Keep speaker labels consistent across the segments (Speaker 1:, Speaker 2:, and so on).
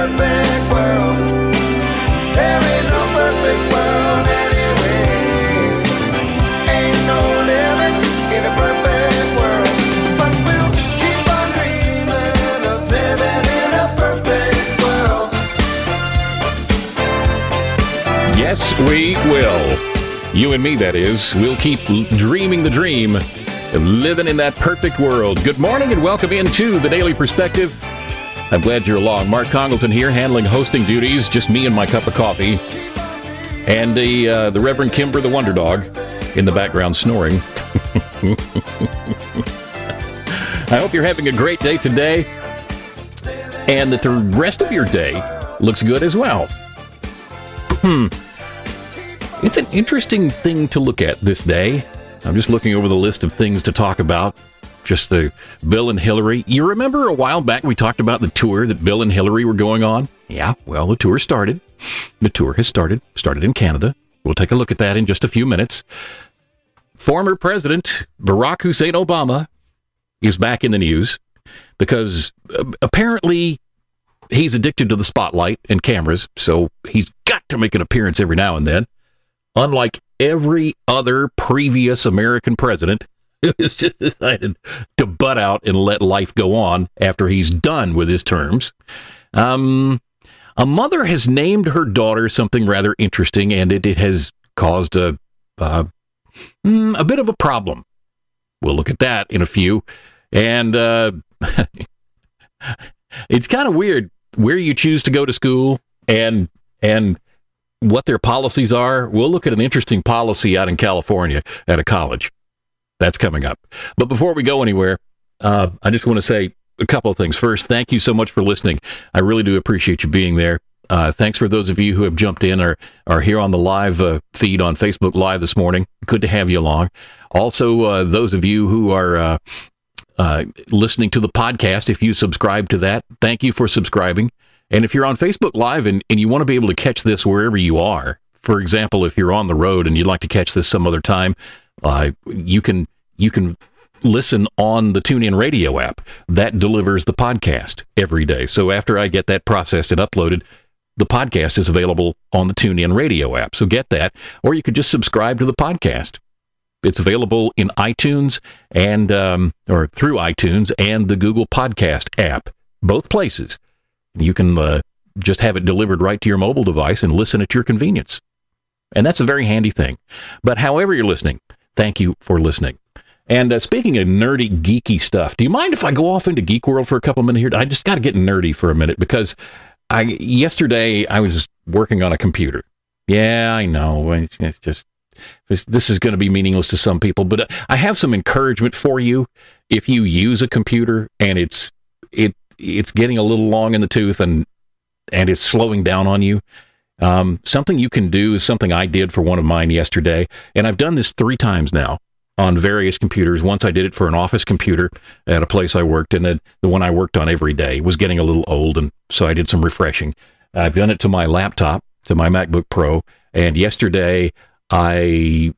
Speaker 1: perfect world. There is no perfect world anyway. Ain't no living in a perfect world. But we'll keep on dreaming of living in a perfect world.
Speaker 2: Yes, we will. You and me, that is. We'll keep dreaming the dream of living in that perfect world. Good morning and welcome into the Daily Perspective. I'm glad you're along. Mark Congleton here, handling hosting duties. Just me and my cup of coffee. And the Reverend Kimber the Wonder Dog in the background snoring. I hope you're having a great day today and that the rest of your day looks good as well. It's an interesting thing to look at this day. I'm just looking over the list of things to talk about. Just the Bill and Hillary. You remember a while back we talked about the tour that Bill and Hillary were going on? Yeah, well, the tour started. The tour has started in Canada. We'll take a look at that in just a few minutes. Former President Barack Hussein Obama is back in the news because apparently he's addicted to the spotlight and cameras, so he's got to make an appearance every now and then. Unlike every other previous American president who has just decided to butt out and let life go on after he's done with his terms. A mother has named her daughter something rather interesting, and it has caused a bit of a problem. We'll look at that in a few. And it's kind of weird where you choose to go to school and what their policies are. We'll look at an interesting policy out in California at a college. That's coming up. But before we go anywhere, I just want to say a couple of things. First, thank you so much for listening. I really do appreciate you being there. Thanks for those of you who have jumped in or are here on the live feed on Facebook Live this morning. Good to have you along. Also, those of you who are listening to the podcast, if you subscribe to that, thank you for subscribing. And if you're on Facebook Live and you want to be able to catch this wherever you are, for example, if you're on the road and you'd like to catch this some other time, you can listen on the TuneIn Radio app. That delivers the podcast every day. So after I get that processed and uploaded, the podcast is available on the TuneIn Radio app. So get that, or you could just subscribe to the podcast. It's available in iTunes and or through iTunes and the Google Podcast app, both places. You can just have it delivered right to your mobile device and listen at your convenience. And that's a very handy thing. But however you're listening, thank you for listening. And speaking of nerdy, geeky stuff, do you mind if I go off into Geek World for a couple of minutes here? I just got to get nerdy for a minute because yesterday I was working on a computer. Yeah, I know. It's just, this is going to be meaningless to some people, but I have some encouragement for you. If you use a computer and it's getting a little long in the tooth and it's slowing down on you, something you can do is something I did for one of mine yesterday. And I've done this 3 times now on various computers. Once I did it for an office computer at a place I worked, and then the one I worked on every day was getting a little old, and so I did some refreshing. I've done it to my laptop, to my MacBook Pro, and yesterday I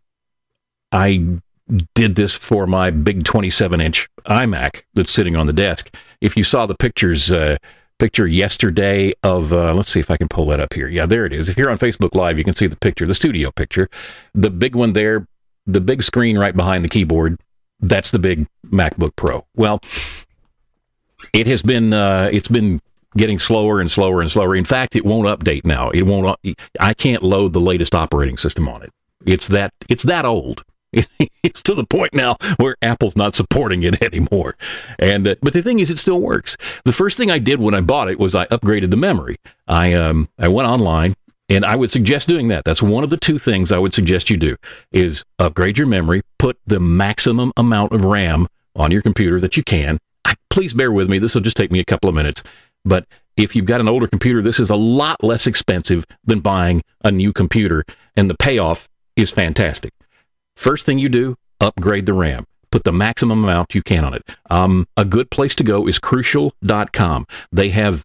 Speaker 2: did this for my big 27-inch iMac that's sitting on the desk. If you saw the picture yesterday of, let's see if I can pull that up here. Yeah, there it is. If you're on Facebook Live, you can see the picture, the studio picture. The big one there, the big screen right behind the keyboard, that's the big MacBook Pro. Well, it has been, it's been getting slower and slower and slower. In fact, it won't update now. I can't load the latest operating system on it. It's that old. It's to the point now where Apple's not supporting it anymore. And but the thing is, it still works. The first thing I did when I bought it was I upgraded the memory. I went online, and I would suggest doing that. That's one of the 2 things I would suggest you do, is upgrade your memory, put the maximum amount of RAM on your computer that you can. Please bear with me. This will just take me a couple of minutes. But if you've got an older computer, this is a lot less expensive than buying a new computer, and the payoff is fantastic. First thing you do, upgrade the RAM. Put the maximum amount you can on it. A good place to go is Crucial.com. They have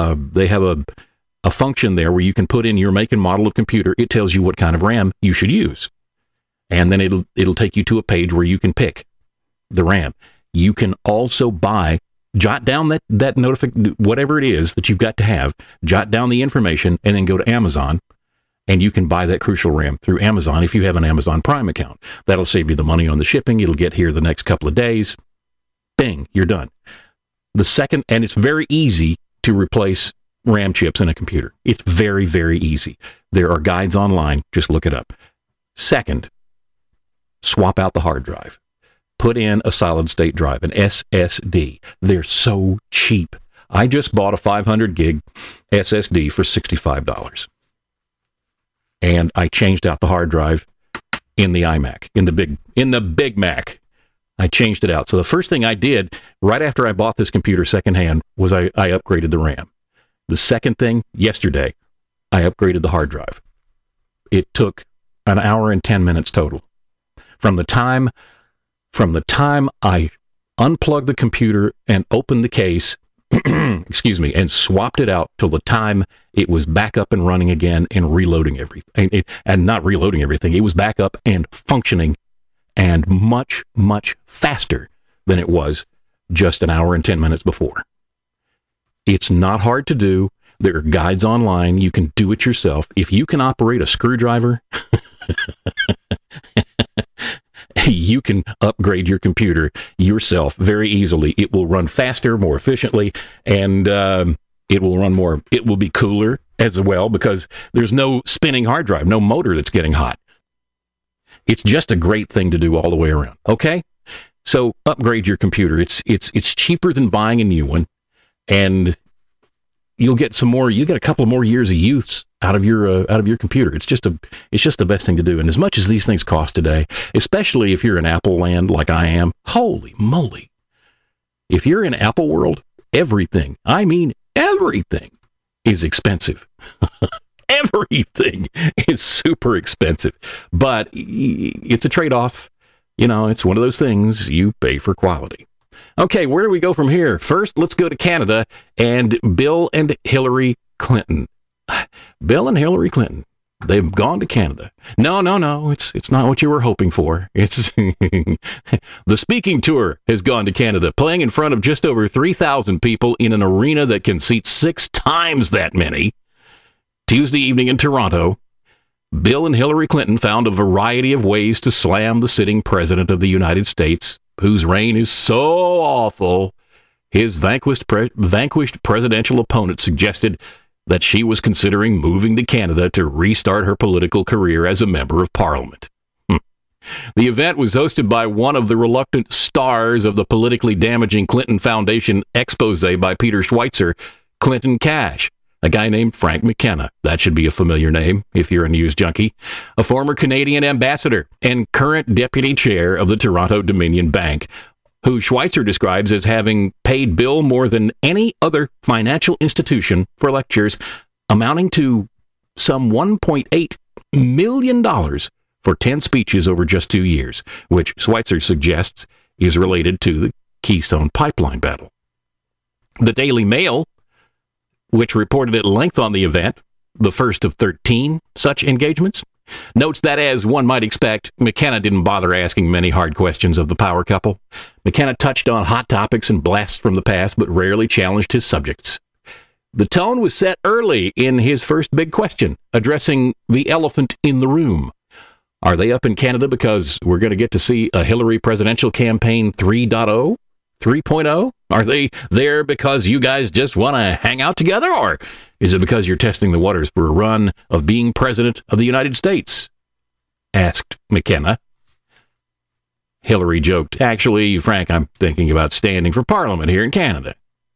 Speaker 2: a function there where you can put in your make and model of computer. It tells you what kind of RAM you should use, and then it'll take you to a page where you can pick the RAM. You can also buy jot down that whatever it is that you've got to have, jot down the information, and then go to Amazon, and you can buy that Crucial RAM through Amazon if you have an Amazon Prime account. That'll save you the money on the shipping. It'll get here the next couple of days. Bing, you're done. The second, and it's very easy to replace RAM chips in a computer. It's very, very easy. There are guides online. Just look it up. Second, swap out the hard drive. Put in a solid state drive, an SSD. They're so cheap. I just bought a 500 gig SSD for $65. And I changed out the hard drive in the iMac, in the Big Mac. I changed it out. So the first thing I did right after I bought this computer secondhand was I upgraded the RAM. The second thing, yesterday, I upgraded the hard drive. It took an hour and 10 minutes total. From the time I unplugged the computer and opened the case, excuse me, and swapped it out till the time it was back up and running again and reloading everything, and not reloading everything, it was back up and functioning and much, much faster than it was just an hour and 10 minutes before. It's not hard to do. There are guides online. You can do it yourself. If you can operate a screwdriver, you can upgrade your computer yourself very easily. It will run faster, more efficiently, and it will be cooler as well because there's no spinning hard drive, no motor that's getting hot. It's just a great thing to do all the way around. Okay? So upgrade your computer. It's cheaper than buying a new one, and you'll get a couple more years of use out of your computer. It's just the best thing to do. And as much as these things cost today, especially if you're in Apple land like I am, holy moly. If you're in Apple world, everything is expensive. Everything is super expensive, but it's a trade-off. You know, it's one of those things you pay for quality. Okay, where do we go from here? First, let's go to Canada and Bill and Hillary Clinton. Bill and Hillary Clinton. They've gone to Canada. No. It's not what you were hoping for. It's the speaking tour has gone to Canada, playing in front of just over 3,000 people in an arena that can seat 6 times that many. Tuesday evening in Toronto, Bill and Hillary Clinton found a variety of ways to slam the sitting president of the United States, whose reign is so awful, his vanquished presidential opponent suggested that she was considering moving to Canada to restart her political career as a member of Parliament. The event was hosted by one of the reluctant stars of the politically damaging Clinton Foundation expose by Peter Schweitzer, Clinton Cash, a guy named Frank McKenna. That should be a familiar name if you're a news junkie. A former Canadian ambassador and current deputy chair of the Toronto Dominion Bank, who Schweitzer describes as having paid Bill more than any other financial institution for lectures, amounting to some $1.8 million for 10 speeches over just 2 years, which Schweitzer suggests is related to the Keystone Pipeline battle. The Daily Mail, which reported at length on the event, the first of 13 such engagements, notes that, as one might expect, McKenna didn't bother asking many hard questions of the power couple. McKenna touched on hot topics and blasts from the past, but rarely challenged his subjects. The tone was set early in his first big question, addressing the elephant in the room. Are they up in Canada because we're going to get to see a Hillary presidential campaign 3.0? 3.0? Are they there because you guys just want to hang out together, or is it because you're testing the waters for a run of being president of the United States? Asked McKenna. Hillary joked, "Actually, Frank, I'm thinking about standing for Parliament here in Canada."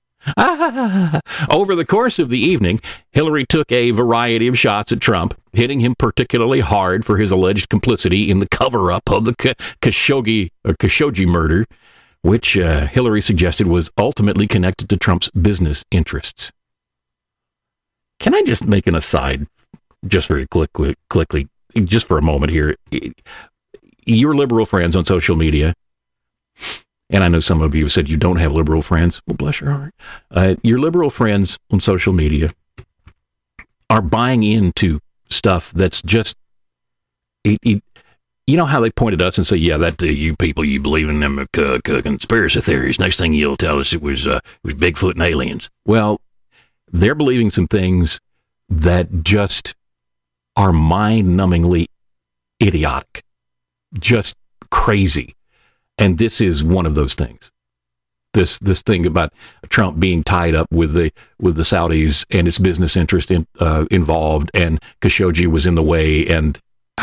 Speaker 2: Over the course of the evening, Hillary took a variety of shots at Trump, hitting him particularly hard for his alleged complicity in the cover-up of the Khashoggi murder, which Hillary suggested was ultimately connected to Trump's business interests. Can I just make an aside, just very quickly, just for a moment here? Your liberal friends on social media, and I know some of you have said you don't have liberal friends. Well, bless your heart. Your liberal friends on social media are buying into stuff that's just... You you know how they point at us and say, yeah, that you people, you believe in them conspiracy theories. Next thing you'll tell us it was Bigfoot and aliens. Well, they're believing some things that just are mind-numbingly idiotic, just crazy. And this is one of those things. This thing about Trump being tied up with the Saudis and its business interest involved, and Khashoggi was in the way. And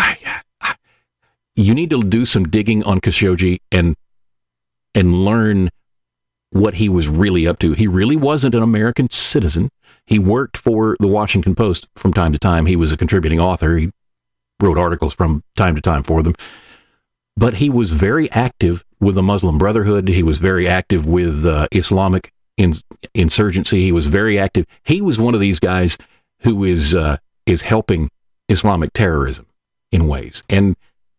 Speaker 2: you need to do some digging on Khashoggi and learn what he was really up to. He really wasn't an American citizen. He worked for the Washington Post from time to time. He was a contributing author. He wrote articles from time to time for them. But he was very active with the Muslim Brotherhood. He was very active with Islamic insurgency. He was very active. He was one of these guys who is helping Islamic terrorism in ways. And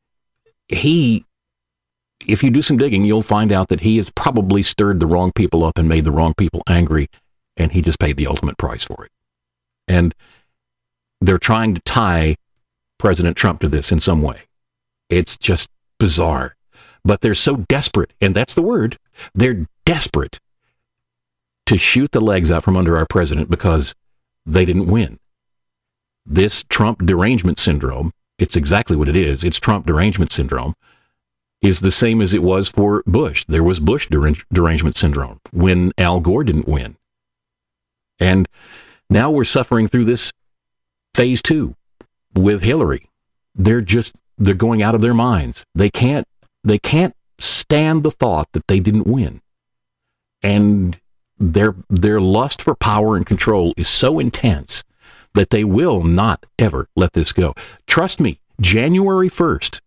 Speaker 2: if you do some digging, you'll find out that he has probably stirred the wrong people up and made the wrong people angry, and he just paid the ultimate price for it. And they're trying to tie President Trump to this in some way. It's just bizarre. But they're so desperate, and that's the word, they're desperate to shoot the legs out from under our president because they didn't win. This Trump derangement syndrome, it's exactly what it is. It's Trump derangement syndrome, is the same as it was for Bush. There was Bush derangement syndrome when Al Gore didn't win. And now we're suffering through this phase 2 with Hillary. They're going out of their minds. They can't stand the thought that they didn't win. And their lust for power and control is so intense that they will not ever let this go. Trust me, January 1st,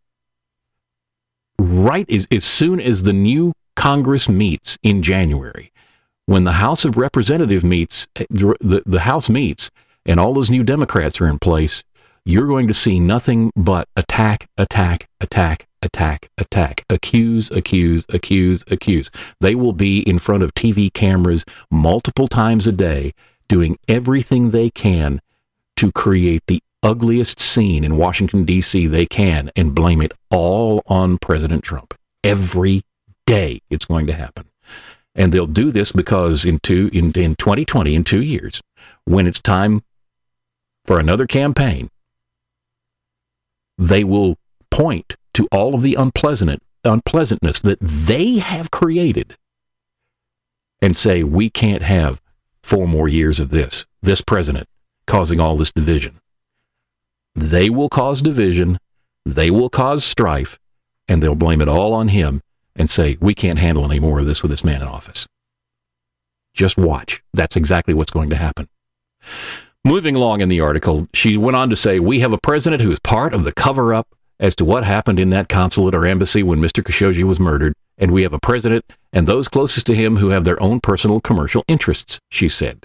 Speaker 2: right as soon as the new Congress meets in January, when the House of Representatives meets, the House meets, and all those new Democrats are in place, you're going to see nothing but attack, attack, attack, attack, attack, accuse, accuse, accuse, accuse. They will be in front of TV cameras multiple times a day, doing everything they can to create the ugliest scene in Washington, D.C. they can, and blame it all on President Trump. Every day it's going to happen. And they'll do this because in 2020, in 2 years, when it's time for another campaign, they will point to all of the unpleasantness that they have created and say, we can't have 4 more years of this president causing all this division. They will cause division, they will cause strife, and they'll blame it all on him and say, we can't handle any more of this with this man in office. Just watch. That's exactly what's going to happen. Moving along in the article, she went on to say, we have a president who is part of the cover-up as to what happened in that consulate or embassy when Mr. Khashoggi was murdered, and we have a president and those closest to him who have their own personal commercial interests, she said.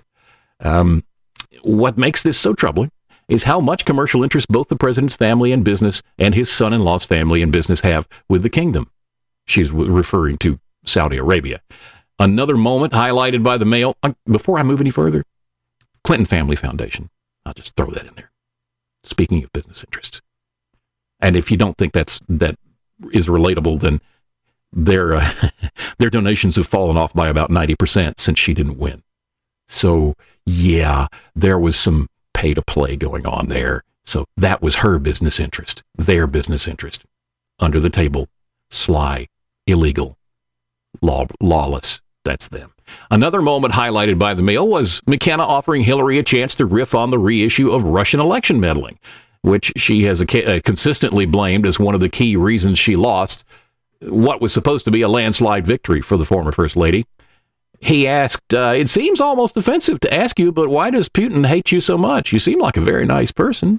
Speaker 2: What makes this so troubling is how much commercial interest both the president's family and business and his son-in-law's family and business have with the kingdom. She's referring to Saudi Arabia. Another moment highlighted by the Mail. Before I move any further, Clinton Family Foundation. I'll just throw that in there. Speaking of business interests. And if you don't think that is relatable, then their donations have fallen off by about 90% since she didn't win. So, yeah, there was some pay to play going on there. So that was her business interest, their business interest. Under the table, sly, illegal, lawless. That's them. Another moment highlighted by the Mail was McKenna offering Hillary a chance to riff on the reissue of Russian election meddling, which she has consistently blamed as one of the key reasons she lost what was supposed to be a landslide victory for the former First Lady. He asked, it seems almost offensive to ask you, but why does Putin hate you so much? You seem like a very nice person.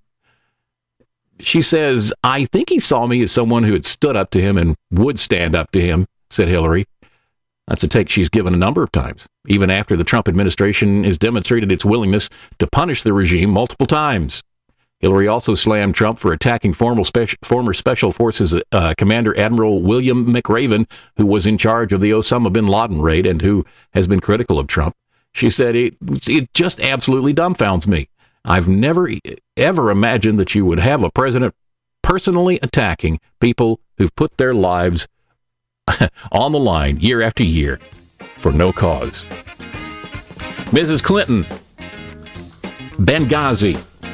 Speaker 2: She says, I think he saw me as someone who had stood up to him and would stand up to him, said Hillary. That's a take she's given a number of times, even after the Trump administration has demonstrated its willingness to punish the regime multiple times. Hillary also slammed Trump for attacking former Special Forces Commander Admiral William McRaven, who was in charge of the Osama bin Laden raid and who has been critical of Trump. She said, it just absolutely dumbfounds me. I've never, ever imagined that you would have a president personally attacking people who've put their lives on the line year after year for no cause. Mrs. Clinton, Benghazi.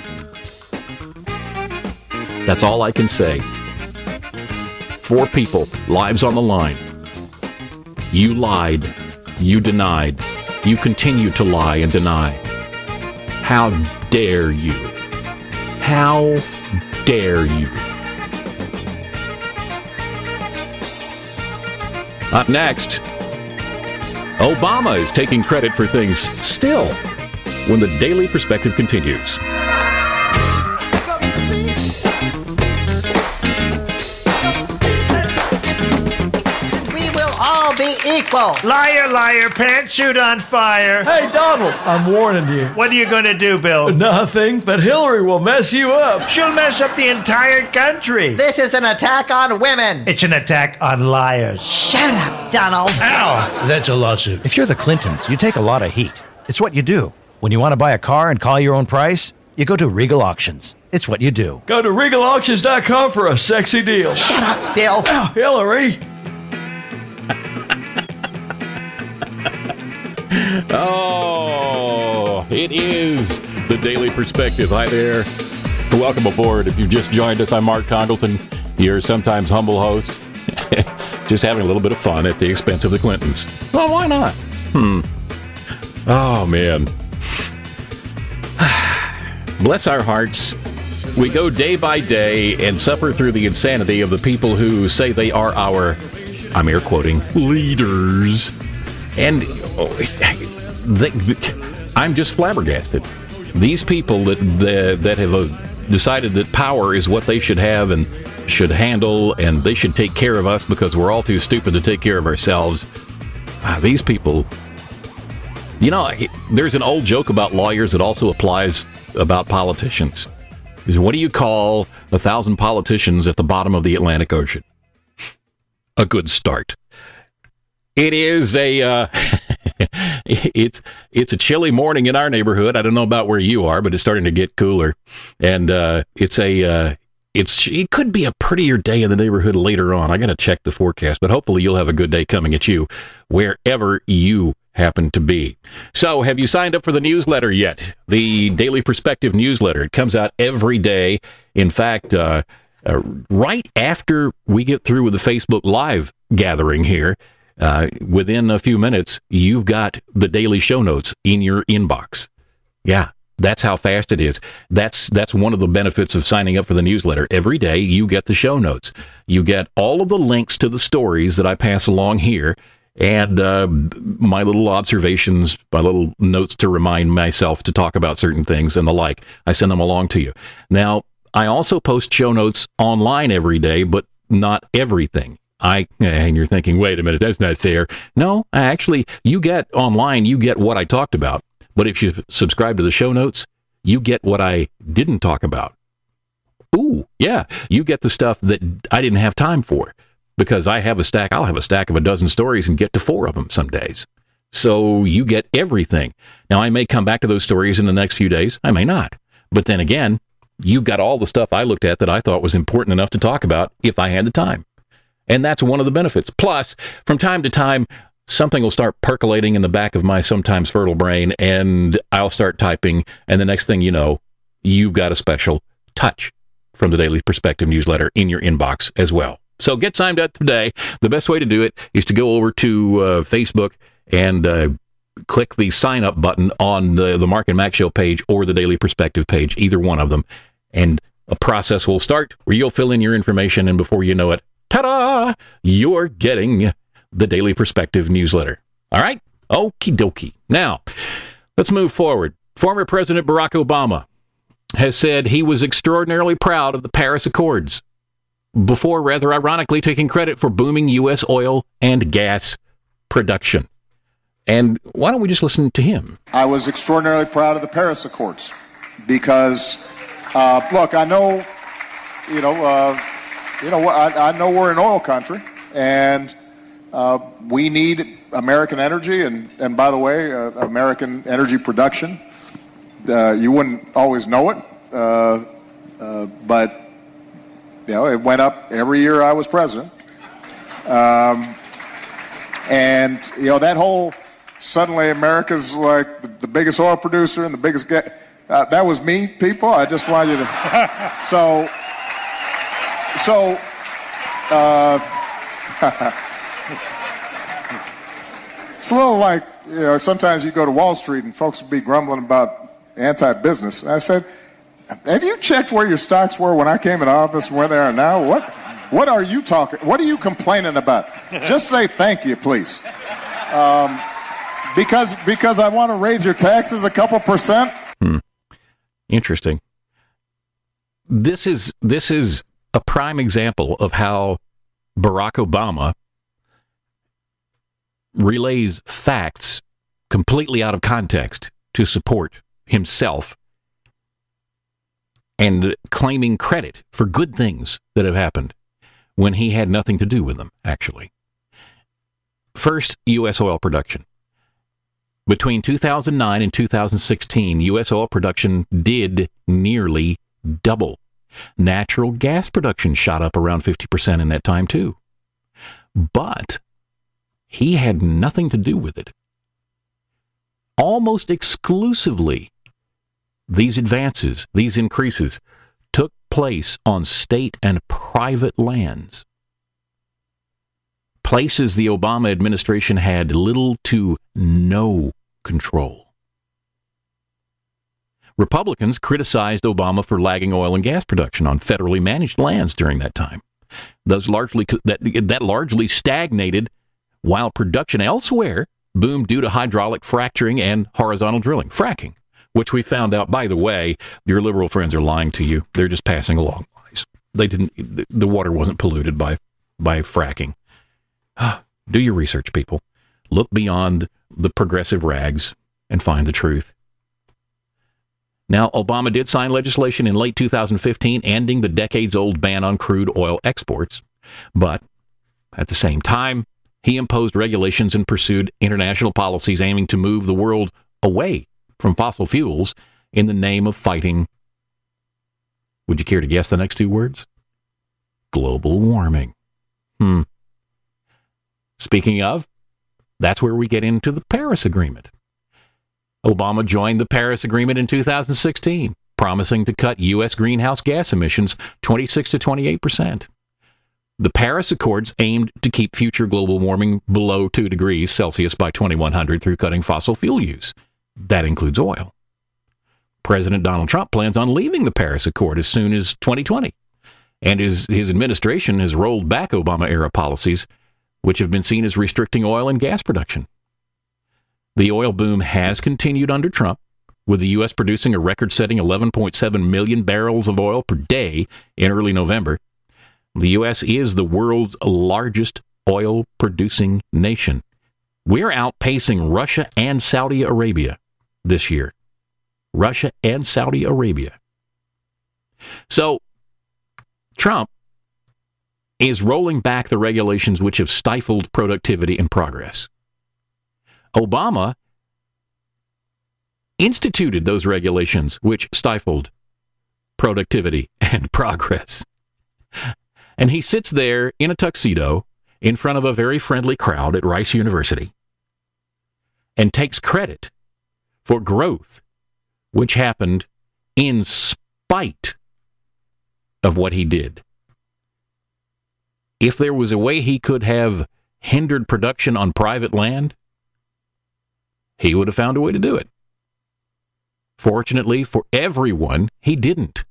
Speaker 2: That's all I can say. 4 people, lives on the line. You lied. You denied. You continue to lie and deny. How dare you? How dare you? Up next, Obama is taking credit for things still when the Daily Perspective continues.
Speaker 3: Be equal.
Speaker 4: Liar, liar, pants shoot on fire.
Speaker 5: Hey, Donald, I'm warning you.
Speaker 4: What are you going to do, Bill?
Speaker 5: Nothing, but Hillary will mess you up.
Speaker 4: She'll mess up the entire country.
Speaker 3: This is an attack on women.
Speaker 4: It's an attack on liars.
Speaker 3: Shut up, Donald.
Speaker 4: Ow! That's a lawsuit.
Speaker 6: If you're the Clintons, you take a lot of heat. It's what you do. When you want to buy a car and call your own price, you go to Regal Auctions. It's what you do.
Speaker 5: Go to RegalAuctions.com for a sexy deal.
Speaker 3: Shut up, Bill.
Speaker 5: Oh, Hillary.
Speaker 2: Oh, it is the Daily Perspective. Hi there. Welcome aboard. If you've just joined us, I'm Mark Congleton, your sometimes humble host. Just having a little bit of fun at the expense of the Clintons. Well, why not? Oh, man. Bless our hearts. We go day by day and suffer through the insanity of the people who say they are our, I'm air quoting, leaders. And I'm just flabbergasted. These people that have decided that power is what they should have and should handle, and they should take care of us because we're all too stupid to take care of ourselves. These people, you know, there's an old joke about lawyers that also applies about politicians. What do you call 1,000 politicians at the bottom of the Atlantic Ocean? A good start. It is a it's a chilly morning in our neighborhood. I don't know about where you are, but it's starting to get cooler, and it could be a prettier day in the neighborhood later on. I got to check the forecast, but hopefully you'll have a good day coming at you wherever you happen to be. So, have you signed up for the newsletter yet? The Daily Perspective newsletter. It comes out every day. In fact, right after we get through with the Facebook Live gathering here. Within a few minutes, you've got the daily show notes in your inbox. Yeah, that's how fast it is. That's one of the benefits of signing up for the newsletter. Every day, you get the show notes. You get all of the links to the stories that I pass along here, and my little observations, my little notes to remind myself to talk about certain things and the like. I send them along to you. Now, I also post show notes online every day, but not everything. And you're thinking, wait a minute, that's not fair. No, actually, you get online, you get what I talked about. But if you subscribe to the show notes, you get what I didn't talk about. Ooh, yeah, you get the stuff that I didn't have time for. Because I'll have a stack of a dozen stories and get to 4 of them some days. So you get everything. Now, I may come back to those stories in the next few days. I may not. But then again, you've got all the stuff I looked at that I thought was important enough to talk about if I had the time. And that's one of the benefits. Plus, from time to time, something will start percolating in the back of my sometimes fertile brain, and I'll start typing, and the next thing you know, you've got a special touch from the Daily Perspective newsletter in your inbox as well. So get signed up today. The best way to do it is to go over to Facebook and click the sign up button on the Mark and Mac Show page or the Daily Perspective page, either one of them. And a process will start where you'll fill in your information, and before you know it, ta-da! You're getting the Daily Perspective newsletter. All right? Okie dokie. Now, let's move forward. Former President Barack Obama has said he was extraordinarily proud of the Paris Accords, before rather ironically taking credit for booming U.S. oil and gas production. And why don't we just listen to him?
Speaker 7: I was extraordinarily proud of the Paris Accords because, look, I know, I know we're an oil country, and we need American energy, and by the way, American energy production. You wouldn't always know it, but it went up every year I was president. And, that whole suddenly America's like the biggest oil producer and the biggest that was me, people. I just want you to. It's a little like, sometimes you go to Wall Street and folks will be grumbling about anti-business. And I said, have you checked where your stocks were when I came into office and where they are now? What are you talking? What are you complaining about? Just say thank you, please. Because I want to raise your taxes a couple percent.
Speaker 2: Interesting. This is a prime example of how Barack Obama relays facts completely out of context to support himself and claiming credit for good things that have happened when he had nothing to do with them, actually. First, U.S. oil production. Between 2009 and 2016, U.S. oil production did nearly double. Natural gas production shot up around 50% in that time, too. But he had nothing to do with it. Almost exclusively, these advances, these increases, took place on state and private lands. Places the Obama administration had little to no control. Republicans criticized Obama for lagging oil and gas production on federally managed lands during that time. That largely stagnated while production elsewhere boomed due to hydraulic fracturing and horizontal drilling, fracking, which we found out, by the way, your liberal friends are lying to you. They're just passing along lies. The water wasn't polluted by fracking. Do your research, people. Look beyond the progressive rags and find the truth. Now, Obama did sign legislation in late 2015 ending the decades-old ban on crude oil exports. But at the same time, he imposed regulations and pursued international policies aiming to move the world away from fossil fuels in the name of fighting, would you care to guess the next two words? Global warming. Speaking of, that's where we get into the Paris Agreement. Obama joined the Paris Agreement in 2016, promising to cut U.S. greenhouse gas emissions 26 to 28%. The Paris Accords aimed to keep future global warming below 2 degrees Celsius by 2100 through cutting fossil fuel use. That includes oil. President Donald Trump plans on leaving the Paris Accord as soon as 2020, and his administration has rolled back Obama-era policies, which have been seen as restricting oil and gas production. The oil boom has continued under Trump, with the U.S. producing a record-setting 11.7 million barrels of oil per day in early November. The U.S. is the world's largest oil-producing nation. We're outpacing Russia and Saudi Arabia this year. Russia and Saudi Arabia. So, Trump is rolling back the regulations which have stifled productivity and progress. Obama instituted those regulations which stifled productivity and progress. And he sits there in a tuxedo in front of a very friendly crowd at Rice University and takes credit for growth which happened in spite of what he did. If there was a way he could have hindered production on private land, he would have found a way to do it. Fortunately for everyone, he didn't.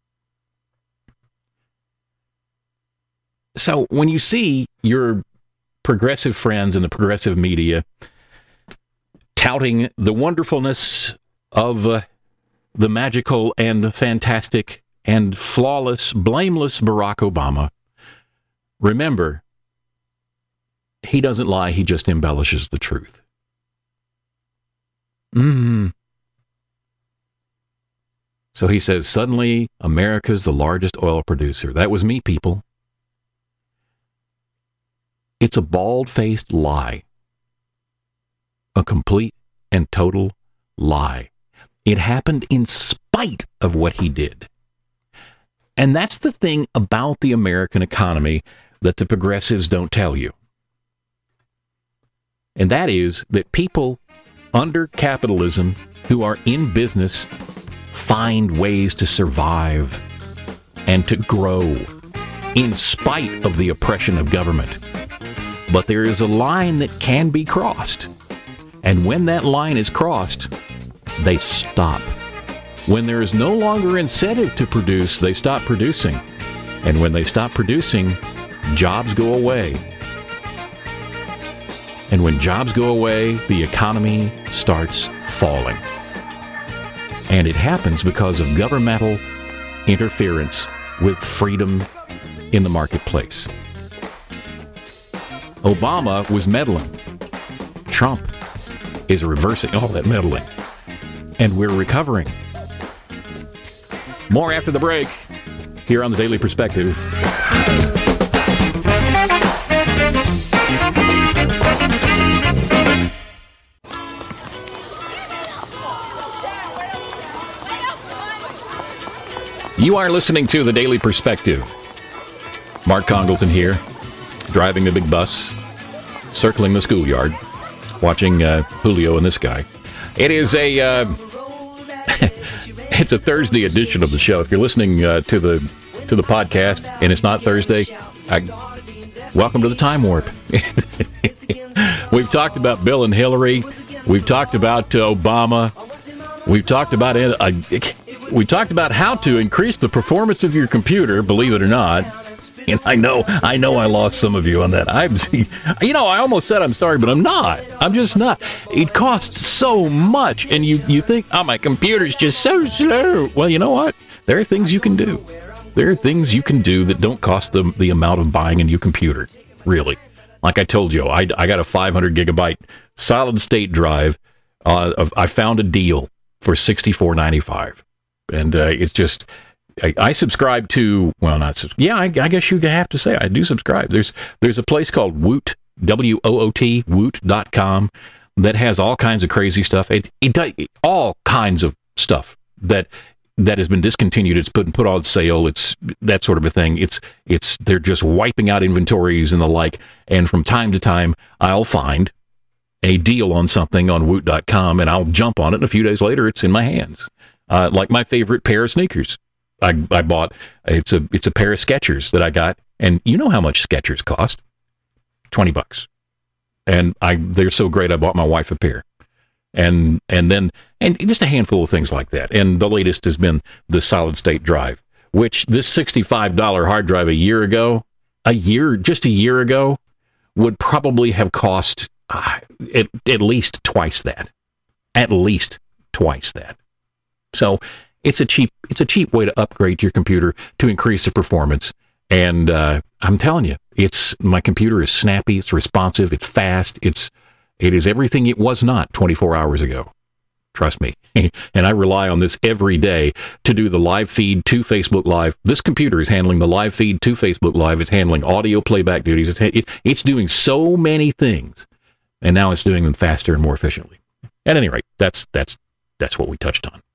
Speaker 2: So when you see your progressive friends in the progressive media touting the wonderfulness of the magical and fantastic and flawless, blameless Barack Obama, remember, he doesn't lie, he just embellishes the truth. So he says, suddenly, America's the largest oil producer. That was me, people. It's a bald-faced lie. A complete and total lie. It happened in spite of what he did. And that's the thing about the American economy that the progressives don't tell you. And that is that people under capitalism who are in business find ways to survive and to grow in spite of the oppression of government. But there is a line that can be crossed. And when that line is crossed, they stop. When there is no longer incentive to produce, they stop producing. And when they stop producing, jobs go away. And when jobs go away, the economy starts falling. And it happens because of governmental interference with freedom in the marketplace. Obama was meddling. Trump is reversing all that meddling. And we're recovering. More after the break here on the Daily Perspective. You are listening to the Daily Perspective. Mark Congleton here, driving the big bus, circling the schoolyard, watching Julio and this guy. It is it's a Thursday edition of the show. If you're listening to the podcast and it's not Thursday, welcome to the time warp. We've talked about Bill and Hillary. We've talked about Obama. We've talked about how to increase the performance of your computer, believe it or not. And I know I lost some of you on that. I almost said I'm sorry, but I'm not. I'm just not. It costs so much, and you think, oh, my computer's just so slow. Well, you know what? There are things you can do. There are things you can do that don't cost the amount of buying a new computer, really. Like I told you, I got a 500 gigabyte solid state drive. I found a deal for $64.95. And it's just, I subscribe to, well, not, yeah, I guess you have to say I do subscribe. There's a place called Woot, W-O-O-T, Woot.com, that has all kinds of crazy stuff. It does all kinds of stuff that has been discontinued. It's put on sale. It's that sort of a thing. They're just wiping out inventories and the like. And from time to time, I'll find a deal on something on Woot.com, and I'll jump on it, and a few days later, it's in my hands. Like my favorite pair of sneakers. I bought, it's a pair of Skechers that I got, and you know how much Skechers cost? $20. And they're so great, I bought my wife a pair. And just a handful of things like that. And the latest has been the solid state drive, which this $65 hard drive just a year ago, would probably have cost at least twice that. At least twice that. So it's a cheap way to upgrade your computer to increase the performance. And I'm telling you, my computer is snappy, it's responsive, it's fast, it is everything it was not 24 hours ago. Trust me. And I rely on this every day to do the live feed to Facebook Live. This computer is handling the live feed to Facebook Live. It's handling audio playback duties. It's doing so many things, and now it's doing them faster and more efficiently. At any rate, that's what we touched on.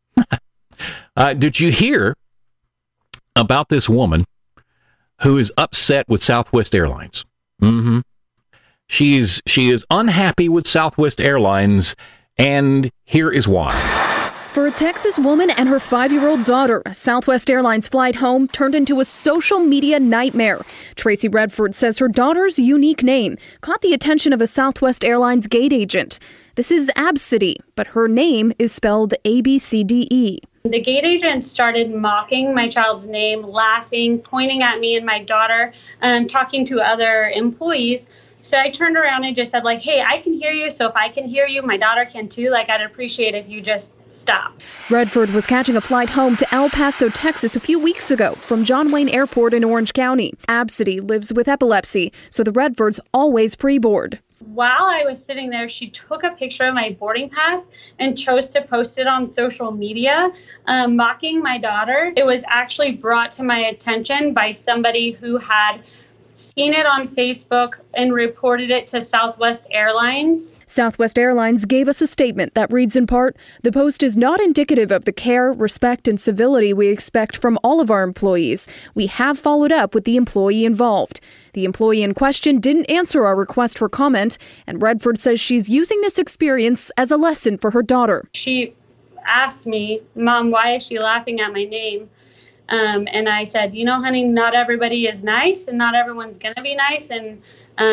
Speaker 2: Did you hear about this woman who is upset with Southwest Airlines? Mm-hmm. She is unhappy with Southwest Airlines, and here is why.
Speaker 8: For a Texas woman and her 5-year-old daughter, Southwest Airlines flight home turned into a social media nightmare. Tracy Redford says her daughter's unique name caught the attention of a Southwest Airlines gate agent. This is Absidy, but her name is spelled A-B-C-D-E.
Speaker 9: The gate agent started mocking my child's name, laughing, pointing at me and my daughter, talking to other employees. So I turned around and just said, hey, I can hear you. So if I can hear you, my daughter can too. I'd appreciate if you just stop.
Speaker 8: Redford was catching a flight home to El Paso, Texas a few weeks ago from John Wayne Airport in Orange County. Absidy lives with epilepsy, so the Redfords always pre-board.
Speaker 9: While I was sitting there, she took a picture of my boarding pass and chose to post it on social media, mocking my daughter. It was actually brought to my attention by somebody who had seen it on Facebook and reported it to Southwest Airlines.
Speaker 8: Southwest Airlines gave us a statement that reads in part, "The post is not indicative of the care, respect, and civility we expect from all of our employees. We have followed up with the employee involved. The employee in question didn't answer our request for comment, and Redford says she's using this experience as a lesson for her daughter."
Speaker 9: She asked me, "Mom, why is she laughing at my name?" And I said, "You know, honey, not everybody is nice, and not everyone's going to be nice, and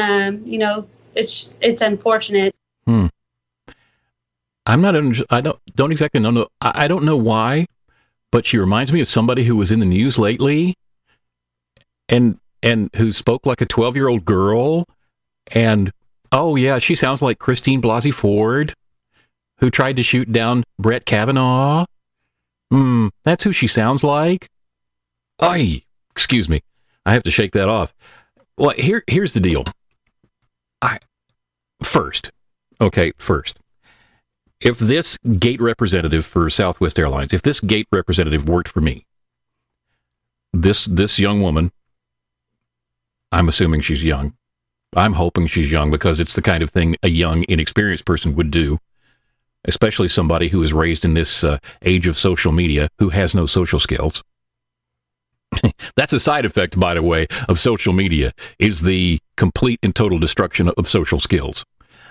Speaker 9: it's unfortunate."
Speaker 2: I don't exactly know. I don't know why, but she reminds me of somebody who was in the news lately, and who spoke like a 12-year-old girl, and oh yeah, she sounds like Christine Blasey Ford, who tried to shoot down Brett Kavanaugh. That's who she sounds like. Ay, excuse me. I have to shake that off. Well, here's the deal. First, if this gate representative for Southwest Airlines, if this gate representative worked for me, this young woman, I'm assuming she's young. I'm hoping she's young because it's the kind of thing a young, inexperienced person would do, especially somebody who is raised in this age of social media who has no social skills. That's a side effect, by the way, of social media, is the complete and total destruction of social skills.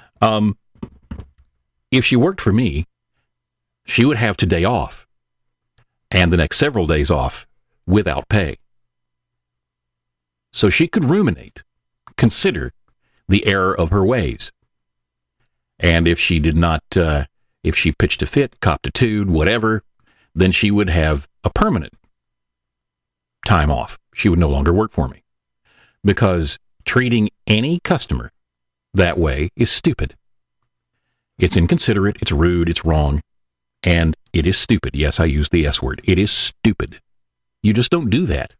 Speaker 2: If she worked for me, she would have today off and the next several days off without pay. So she could ruminate, consider the error of her ways. And if she did not, if she pitched a fit, copped a tood, whatever, then she would have a permanent time off. She would no longer work for me. Because treating any customer that way is stupid. It's inconsiderate, it's rude, it's wrong, and it is stupid. Yes, I use the S word. It is stupid. You just don't do that.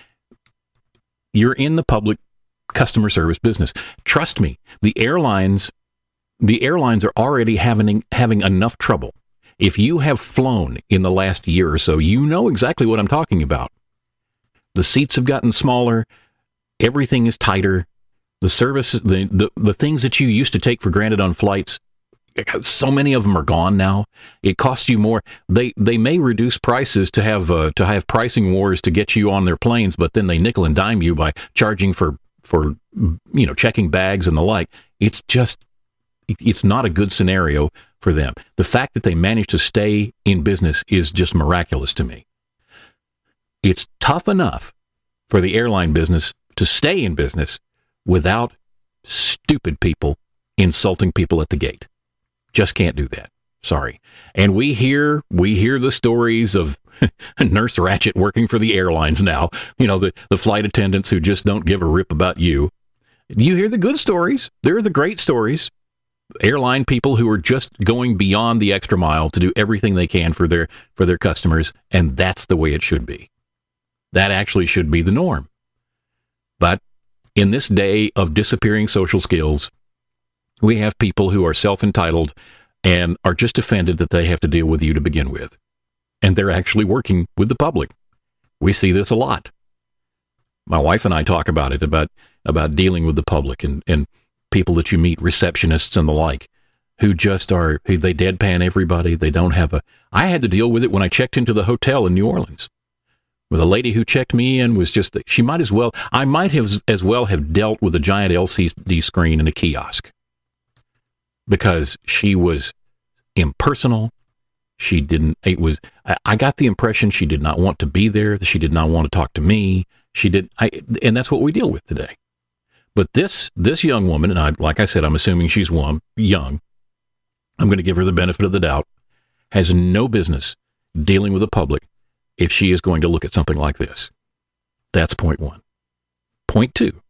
Speaker 2: You're in the public customer service business. Trust me, the airlines are already having enough trouble. If you have flown in the last year or so, you know exactly what I'm talking about. The seats have gotten smaller. Everything is tighter. The service, the things that you used to take for granted on flights, so many of them are gone now. It costs you more. They may reduce prices to have pricing wars to get you on their planes, but then they nickel and dime you by charging for checking bags and the like. It's not a good scenario for them. The fact that they managed to stay in business is just miraculous to me. It's tough enough for the airline business to stay in business without stupid people insulting people at the gate. Just can't do that. Sorry. And we hear the stories of Nurse Ratchet working for the airlines now. You know, the flight attendants who just don't give a rip about you. You hear the good stories. They're the great stories. Airline people who are just going beyond the extra mile to do everything they can for their customers, and that's the way it should be. That actually should be the norm. But in this day of disappearing social skills, we have people who are self-entitled and are just offended that they have to deal with you to begin with. And they're actually working with the public. We see this a lot. My wife and I talk about it, about dealing with the public and people that you meet, receptionists and the like, who they deadpan everybody. They don't have I had to deal with it when I checked into the hotel in New Orleans. With a lady who checked me in was just, I might have as well have dealt with a giant LCD screen in a kiosk. Because she was impersonal. I got the impression she did not want to be there. She did not want to talk to me. And that's what we deal with today. But this young woman, and like I said, I'm assuming she's young. I'm going to give her the benefit of the doubt. Has no business dealing with the public if she is going to look at something like this. That's point one. Point two.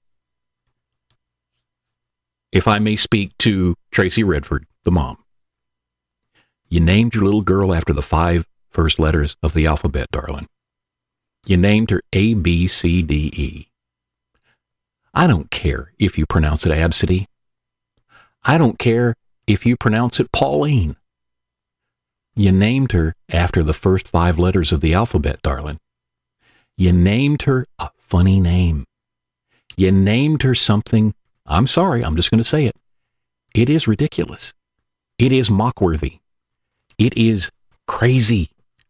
Speaker 2: If I may speak to Tracy Redford, the mom. You named your little girl after the 5 first letters of the alphabet, darling. You named her A, B, C, D, E. I don't care if you pronounce it Absidy. I don't care if you pronounce it Pauline. You named her after the first 5 letters of the alphabet, darling. You named her a funny name. You named her something. I'm sorry, I'm just going to say it. It is ridiculous. It is mock-worthy. It is crazy.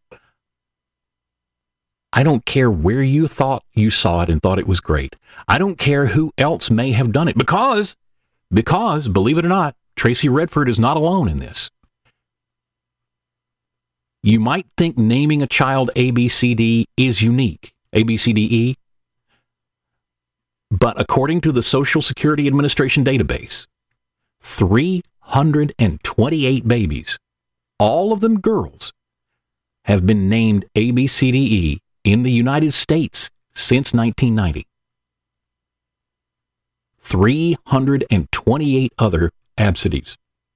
Speaker 2: I don't care where you thought you saw it and thought it was great. I don't care who else may have done it because, believe it or not, Tracy Redford is not alone in this. You might think naming a child ABCD is unique, ABCDE, but according to the Social Security Administration database, 328 babies, all of them girls, have been named ABCDE in the United States since 1990. 328 other absides.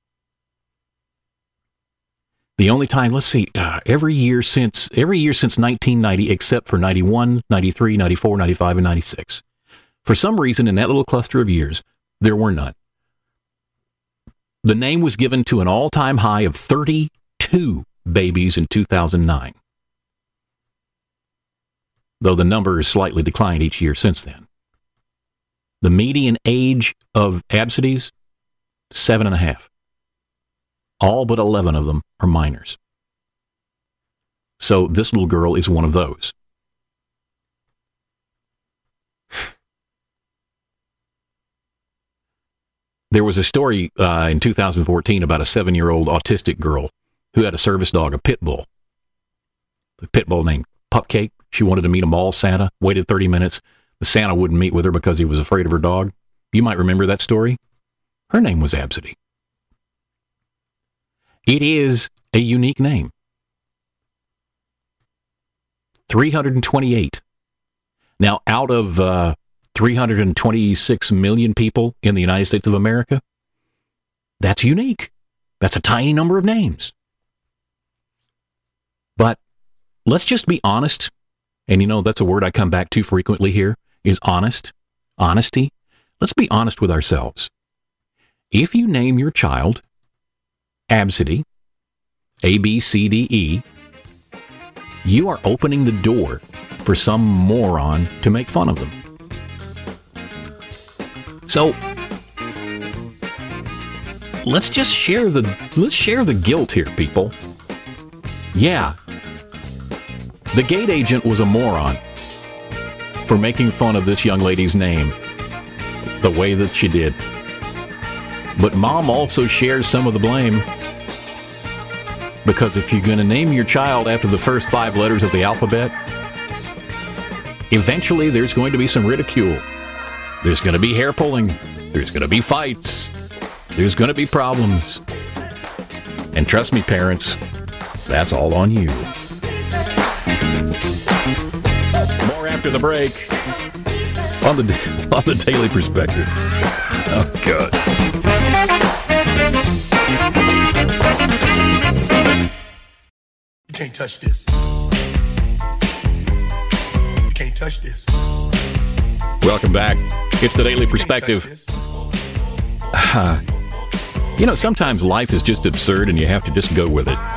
Speaker 2: The only time, let's see, every year since 1990, except for 91, 93, 94, 95, and 96. For some reason, in that little cluster of years, there were none. The name was given to an all-time high of 32 babies in 2009, though the number has slightly declined each year since then. The median age of absides, 7.5. All but 11 of them are minors. So this little girl is one of those. There was a story in 2014 about a 7-year-old autistic girl who had a service dog, a pit bull. The pit bull named Pupcake. She wanted to meet a mall Santa, waited 30 minutes. The Santa wouldn't meet with her because he was afraid of her dog. You might remember that story. Her name was Absidy. It is a unique name. 328. Now, out of 326 million people in the United States of America, that's unique. That's a tiny number of names. But let's just be honest. And you know, that's a word I come back to frequently here, is honest. Honesty. Let's be honest with ourselves. If you name your child Absidy, ABCDE, you are opening the door for some moron to make fun of them. So let's just share the guilt here, people. Yeah. The gate agent was a moron for making fun of this young lady's name the way that she did. But mom also shares some of the blame, because if you're going to name your child after the first 5 letters of the alphabet, eventually there's going to be some ridicule. There's going to be hair pulling. There's going to be fights. There's going to be problems. And trust me, parents, that's all on you. More after the break on the Daily Perspective. Oh, God.
Speaker 10: You can't touch this. You can't touch this.
Speaker 2: Welcome back. It's the Daily Perspective. You know, sometimes life is just absurd and you have to just go with it.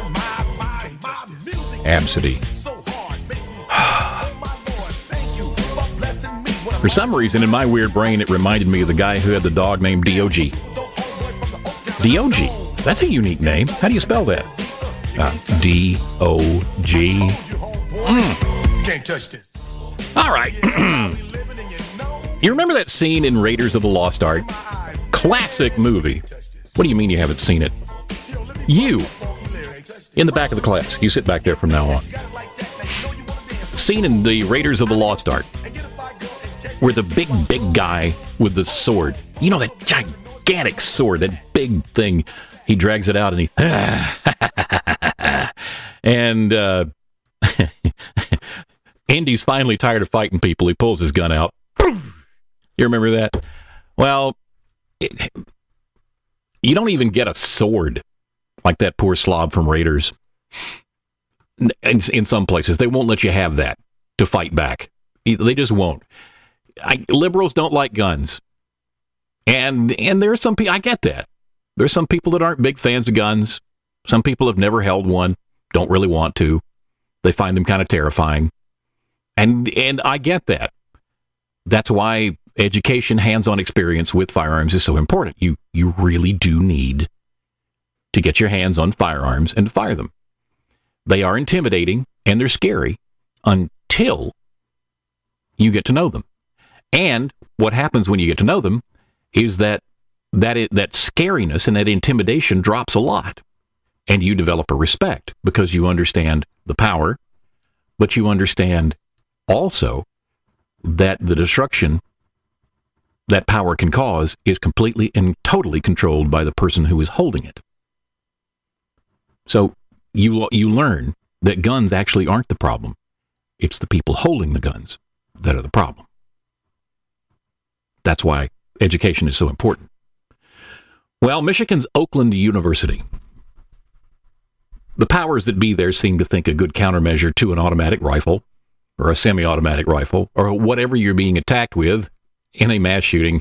Speaker 2: Absidy. For some reason, in my weird brain, it reminded me of the guy who had the dog named D.O.G. D.O.G. That's a unique name. How do you spell that? D.O.G.
Speaker 10: Can't touch this.
Speaker 2: All right. You remember that scene in Raiders of the Lost Ark? Classic movie. What do you mean you haven't seen it? You, in the back of the class. You sit back there from now on. Scene in the Raiders of the Lost Ark, where the big guy with the sword, you know, that gigantic sword, that big thing, he drags it out and he... and Indy's finally tired of fighting people. He pulls his gun out. You remember that? Well, you don't even get a sword like that poor slob from Raiders. In some places, they won't let you have that to fight back. They just won't. Liberals don't like guns. And there are some people, I get that. There's some people that aren't big fans of guns. Some people have never held one, don't really want to. They find them kind of terrifying. And I get that. That's why education, hands-on experience with firearms is so important. You really do need to get your hands on firearms and fire them. They are intimidating and they're scary until you get to know them. And what happens when you get to know them is that scariness and that intimidation drops a lot. And you develop a respect because you understand the power, but you understand also that the destruction that power can cause is completely and totally controlled by the person who is holding it. So you learn that guns actually aren't the problem. It's the people holding the guns that are the problem. That's why education is so important. Well, Michigan's Oakland University. The powers that be there seem to think a good countermeasure to an automatic rifle or a semi-automatic rifle or whatever you're being attacked with in a mass shooting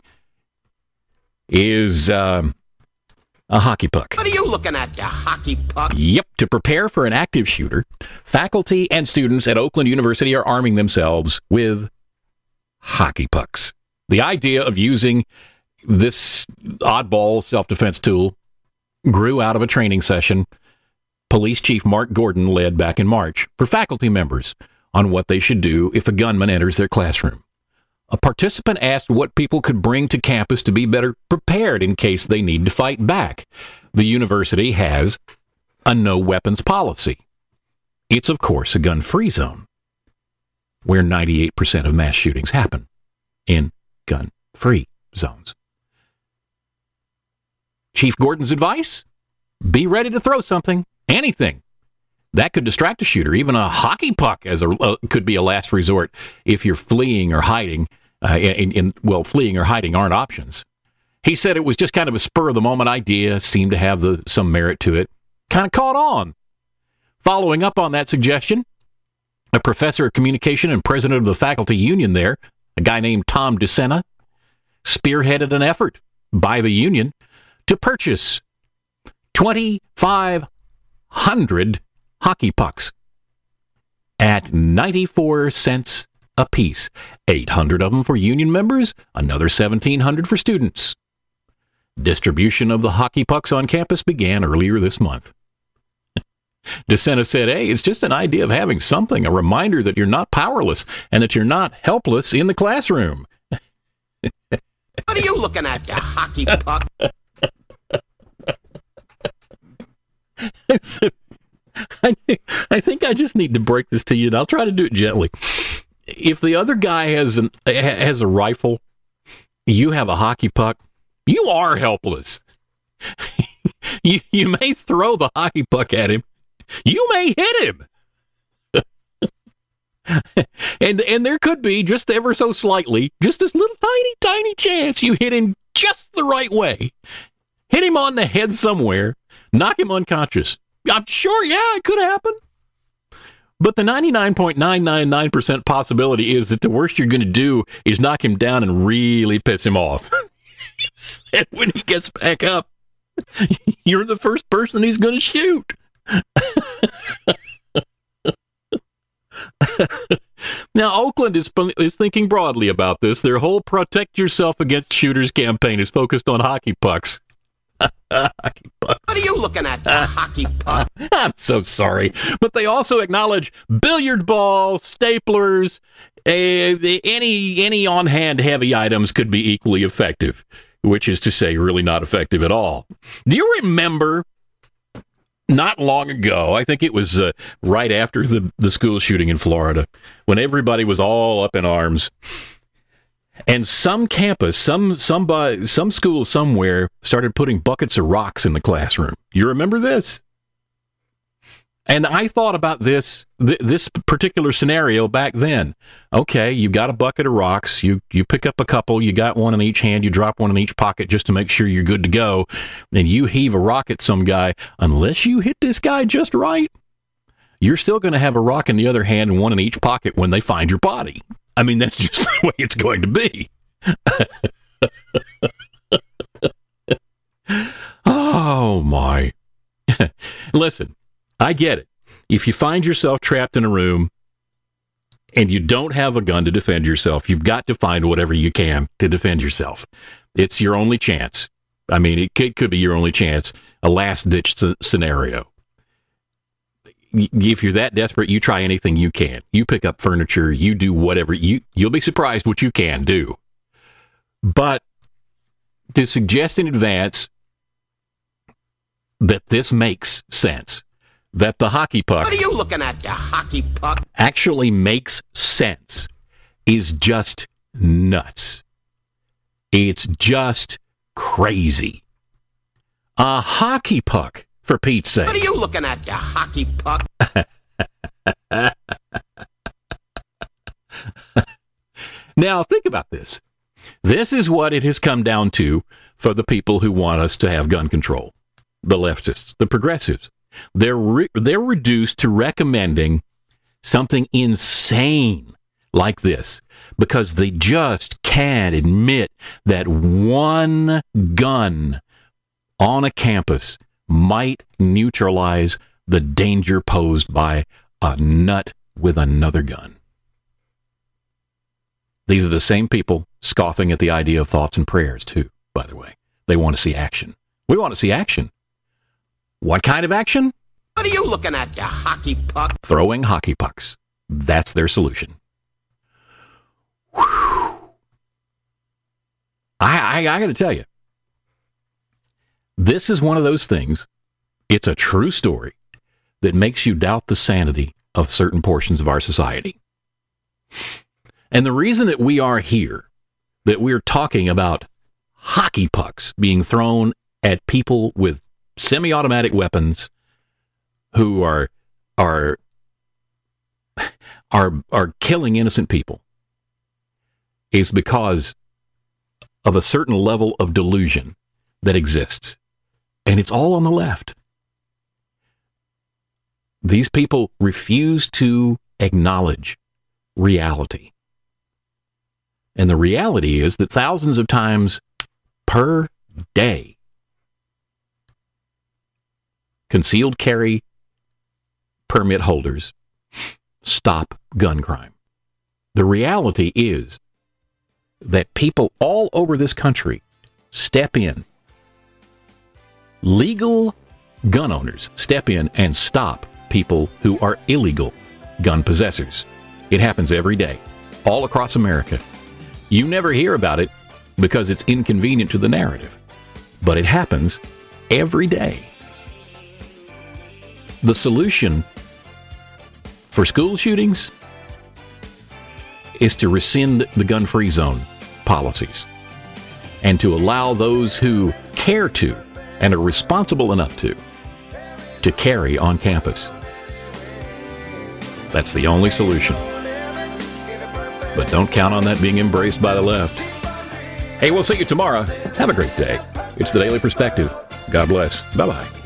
Speaker 2: is a hockey puck.
Speaker 11: What are you looking at, you hockey puck?
Speaker 2: Yep. To prepare for an active shooter, faculty and students at Oakland University are arming themselves with hockey pucks. The idea of using this oddball self-defense tool grew out of a training session Police Chief Mark Gordon led back in March for faculty members on what they should do if a gunman enters their classroom. A participant asked what people could bring to campus to be better prepared in case they need to fight back. The university has a no weapons policy. It's, of course, a gun-free zone, where 98% of mass shootings happen in gun-free zones. Chief Gordon's advice? Be ready to throw something. Anything that could distract a shooter, even a hockey puck could be a last resort if you're fleeing or hiding. Fleeing or hiding aren't options. He said it was just kind of a spur-of-the-moment idea, seemed to have some merit to it. Kind of caught on. Following up on that suggestion, a professor of communication and president of the faculty union there, a guy named Tom DeSena, spearheaded an effort by the union to purchase 2,500 hockey pucks at 94 cents a piece. 800 of them for union members, another 1,700 for students. Distribution of the hockey pucks on campus began earlier this month. DeSena said, hey, it's just an idea of having something, a reminder that you're not powerless and that you're not helpless in the classroom.
Speaker 11: What are you looking at, you hockey puck?
Speaker 2: I think I just need to break this to you, and I'll try to do it gently. If the other guy has a rifle, you have a hockey puck, you are helpless. You may throw the hockey puck at him. You may hit him. and there could be, just ever so slightly, just this little tiny chance you hit him just the right way. Hit him on the head somewhere, knock him unconscious. I'm sure, yeah, it could happen. But the 99.999% possibility is that the worst you're going to do is knock him down and really piss him off. And when he gets back up, you're the first person he's going to shoot. Now, Oakland is thinking broadly about this. Their whole Protect Yourself Against Shooters campaign is focused on hockey pucks. Hockey pucks.
Speaker 11: What are you looking at, hockey puck?
Speaker 2: I'm so sorry. But they also acknowledge billiard balls, staplers, any on-hand heavy items could be equally effective, which is to say really not effective at all. Do you remember not long ago, I think it was right after the school shooting in Florida, when everybody was all up in arms, and some campus, some school somewhere started putting buckets of rocks in the classroom. You remember this? And I thought about this particular scenario back then. Okay, you got a bucket of rocks. You pick up a couple. You got one in each hand. You drop one in each pocket just to make sure you're good to go. And you heave a rock at some guy. Unless you hit this guy just right, you're still going to have a rock in the other hand and one in each pocket when they find your body. I mean, that's just the way it's going to be. Oh, my. Listen, I get it. If you find yourself trapped in a room and you don't have a gun to defend yourself, you've got to find whatever you can to defend yourself. It's your only chance. I mean, it could be your only chance, a last-ditch scenario. If you're that desperate, you try anything you can. You pick up furniture, you do whatever. You'll be surprised what you can do. But to suggest in advance that this makes sense, that the hockey puck...
Speaker 11: What are you looking at, the hockey puck?
Speaker 2: ...actually makes sense is just nuts. It's just crazy. A hockey puck, for Pete's sake.
Speaker 11: What are you looking at, the hockey puck?
Speaker 2: Now, think about this. This is what it has come down to for the people who want us to have gun control. The leftists, the progressives. They're reduced to recommending something insane like this because they just can't admit that one gun on a campus might neutralize the danger posed by a nut with another gun. These are the same people scoffing at the idea of thoughts and prayers, too, by the way. They want to see action. We want to see action. What kind of action?
Speaker 11: What are you looking at, the hockey puck?
Speaker 2: Throwing hockey pucks. That's their solution. Whew. I got to tell you, this is one of those things, it's a true story, that makes you doubt the sanity of certain portions of our society. And the reason that we are here, that we're talking about hockey pucks being thrown at people with semi-automatic weapons who are killing innocent people, is because of a certain level of delusion that exists. And it's all on the left. These people refuse to acknowledge reality. And the reality is that thousands of times per day, concealed carry permit holders stop gun crime. The reality is that people all over this country step in. Legal gun owners step in and stop people who are illegal gun possessors. It happens every day, all across America. You never hear about it because it's inconvenient to the narrative, but it happens every day. The solution for school shootings is to rescind the gun-free zone policies and to allow those who care to and are responsible enough to carry on campus. That's the only solution. But don't count on that being embraced by the left. Hey, we'll see you tomorrow. Have a great day. It's the Daily Perspective. God bless. Bye-bye.